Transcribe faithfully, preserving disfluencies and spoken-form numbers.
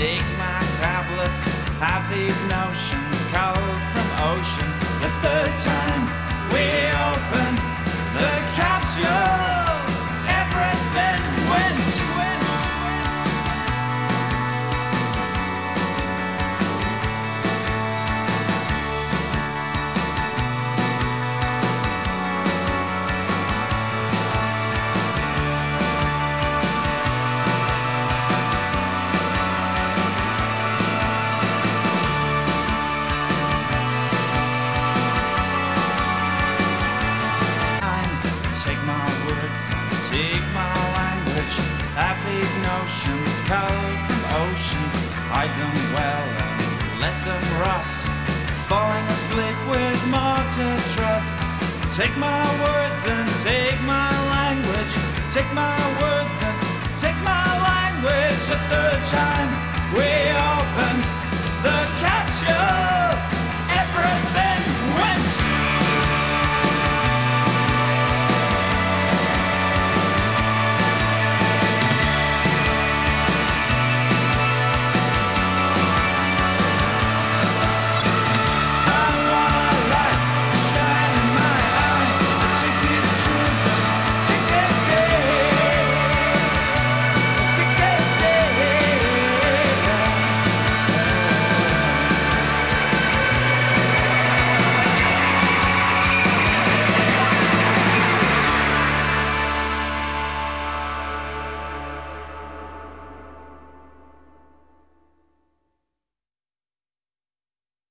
Take my tablets, have these notions cold from ocean. The third time we open the capsule, everything wins. Take my language, have these notions cold from oceans. Hide them well and let them rust, falling asleep with more to trust. Take my words and take my language, take my words and take my language. The third time we opened